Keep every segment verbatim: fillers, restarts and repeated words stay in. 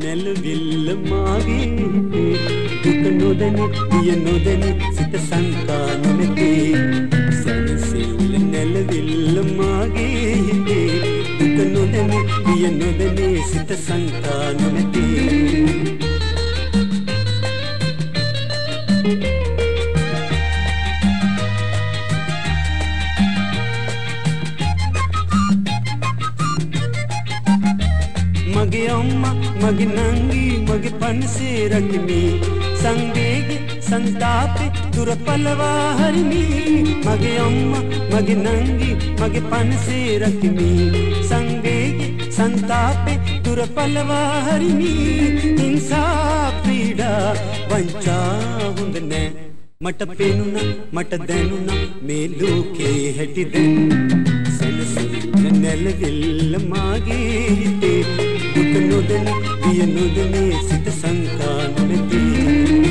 නැලවිල්ල මාගේ හිතේ දුක නොදැනි පිය නොදැනි සිත සංකා නොමැතේ සැනසෙල්ල නැලවිල්ල මාගේ හිතේ දුක නොදැනි පිය නොදැනි සිත සංකා නොමැතේ මගේ අම්මා මගේ නංගි මගේ පන්සේ රකිමි සංවේගී සංතාපේ දුර පළවා හරිමි මගේ අම්මා මගේ නංගි මගේ පන්සේ රකිමි සංවේගී සංතාපේ දුර පළවා හරිමි හිංසා පීඩා වංචා හොඳ නෑ මට පෙනුණා මට දැනුණා මේ ලෝකේ හැටි දැන් සැනසෙල්ල නැලවිල්ල මාගේ හිතේ දුක නොදැනි පිය නොදැනි සිත සංකා නොමැතේ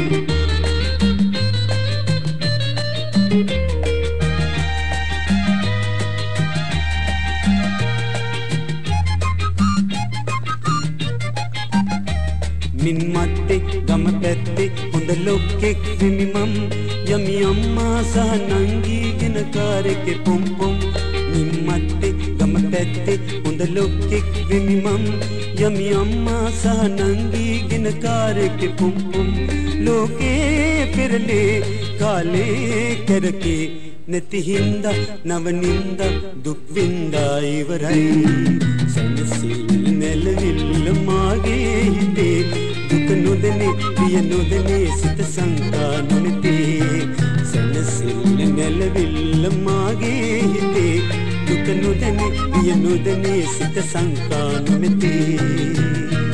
මින් මත්තේ ගම පැත්තේ හොඳ ලොක්කෙක් වෙමි මම් යමි අම්මා සහ නංගී ගෙන කාරෙකේ පොම් පොම් මින් මත්තේ ගම පැත්තේ හොඳ ලොක්කෙක් වෙමි මම් යමි අම්මා සහ නංගී ගෙන කාරෙකේ පොම් පොම් ලෝකේ පෙරලේ කාලේ කරකේ නැති හින්දා නව නින්දා දුක් වින්දා ඉවරයි සැනසෙල්ල නැලවිල්ල මාගේ හිතේ දුක නොදැනි පිය නොදැනි සිත සංකා නොමැතේ සැනසෙල්ල නැලවිල්ල මාගේ හිතේ දුක නොදැනි පිය නොදැනි සිත සංකා නොමැතේ